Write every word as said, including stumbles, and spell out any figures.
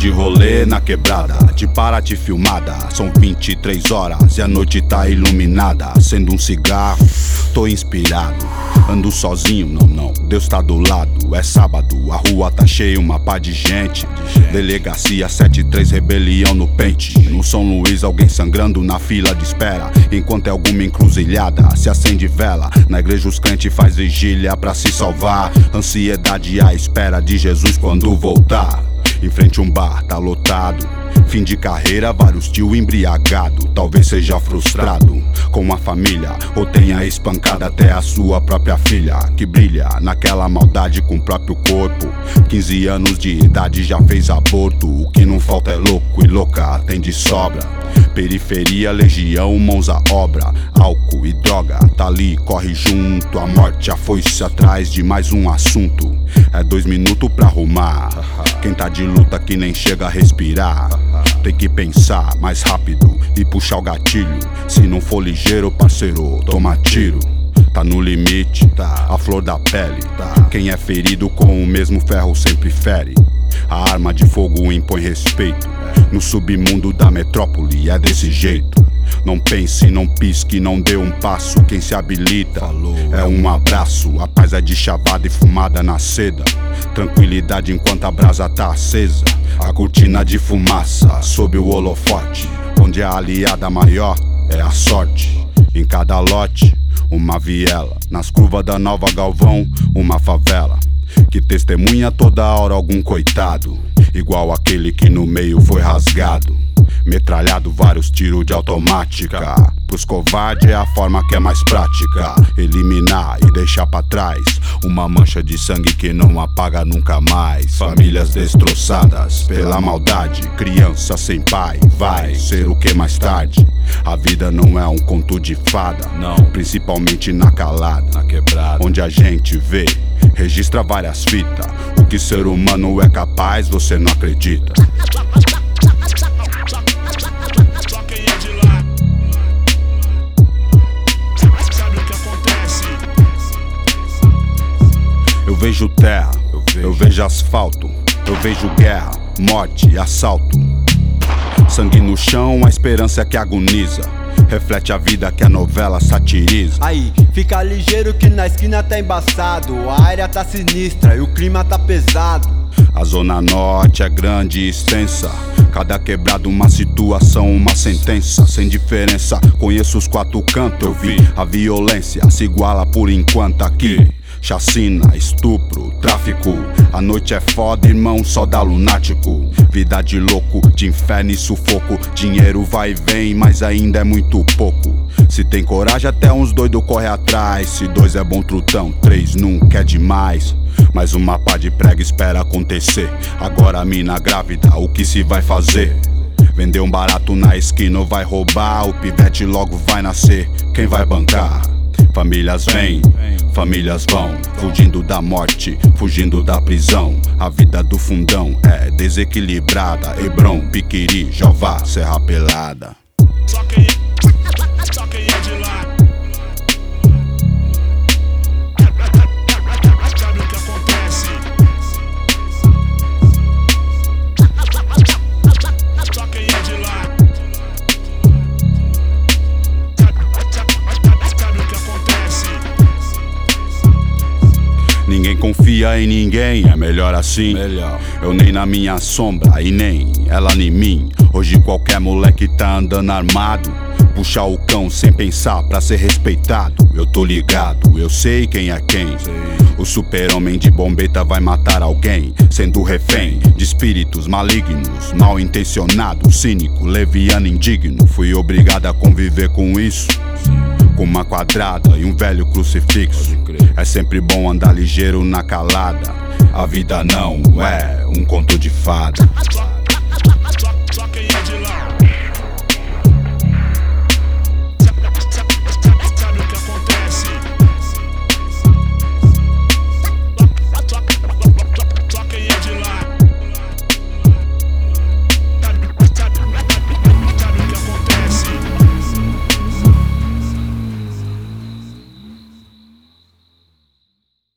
de rolê na quebrada, de Paraty filmada. São vinte e três horas e a noite tá iluminada. Acendo um cigarro, tô inspirado. Ando sozinho, não, não, Deus tá do lado. É sábado, a rua tá cheia, uma pá de gente. Delegacia sete e três, rebelião no pente. No São Luís, alguém sangrando na fila de espera. Enquanto é alguma encruzilhada, se acende vela. Na igreja os crentes faz vigília pra se salvar. Ansiedade à espera de Jesus quando voltar. Em frente um bar, tá lotado. Fim de carreira, vários tio embriagado. Talvez seja frustrado com a família, ou tenha espancado até a sua própria filha, que brilha naquela maldade com o próprio corpo. Quinze anos de idade já fez aborto. O que não falta é louco e louca, tem de sobra. Periferia, legião, mãos à obra. Álcool e droga, tá ali, corre junto. A morte, a foice atrás de mais um assunto. É dois minutos pra arrumar. Quem tá de luta que nem chega a respirar. Tem que pensar mais rápido e puxar o gatilho. Se não for ligeiro, parceiro, toma tiro. Tá no limite, tá, a flor da pele, tá. Quem é ferido com o mesmo ferro sempre fere. A arma de fogo impõe respeito. No submundo da metrópole é desse jeito. Não pense, não pisque, não dê um passo. Quem se habilita é um abraço. A paz é de chavada e fumada na seda. Tranquilidade enquanto a brasa tá acesa. A cortina de fumaça sob o holofote. Onde a aliada maior é a sorte. Em cada lote, uma viela. Nas curvas da Nova Galvão, uma favela. Que testemunha toda hora algum coitado. Igual aquele que no meio foi rasgado. Metralhado vários tiros de automática. Pros covardes é a forma que é mais prática. Eliminar e deixar pra trás uma mancha de sangue que não apaga nunca mais. Famílias destroçadas pela maldade. Criança sem pai vai ser o que mais tarde. A vida não é um conto de fada, não. Principalmente na calada, na quebrada, onde a gente vê, registra várias fitas. O que ser humano é capaz, você não acredita. Eu vejo terra, eu vejo, eu vejo asfalto. Eu vejo guerra, morte, assalto. Sangue no chão, a esperança é que agoniza. Reflete a vida que a novela satiriza. Aí, fica ligeiro que na esquina tá embaçado. A área tá sinistra e o clima tá pesado. A zona norte é grande e extensa. Cada quebrada uma situação, uma sentença. Sem diferença, conheço os quatro cantos. Eu vi a violência se iguala por enquanto aqui. Chacina, estupro, tráfico. A noite é foda, irmão, só dá lunático. Vida de louco, de inferno e sufoco. Dinheiro vai e vem, mas ainda é muito pouco. Se tem coragem até uns doidos corre atrás. Se dois é bom trutão, três nunca é demais. Mais uma pá de prega espera acontecer. Agora a mina grávida, o que se vai fazer? Vender um barato na esquina ou vai roubar? O pivete logo vai nascer, quem vai bancar? Famílias vêm, famílias vão, fugindo da morte, fugindo da prisão. A vida do fundão é desequilibrada. Hebron, Piquiri, Jová, Serra Pelada. Só quem, só quem é de lá sabe o que acontece. Só quem é de lá sabe o que acontece. Ninguém confia em ninguém, é melhor assim. Melhor. Eu nem na minha sombra e nem ela em mim. Hoje qualquer moleque tá andando armado. Puxar o cão sem pensar pra ser respeitado. Eu tô ligado, eu sei quem é quem. O super-homem de bombeta vai matar alguém, sendo refém de espíritos malignos, mal intencionado, cínico, leviano, indigno. Fui obrigado a conviver com isso, com uma quadrada e um velho crucifixo. É sempre bom andar ligeiro na calada. A vida não é um conto de fada.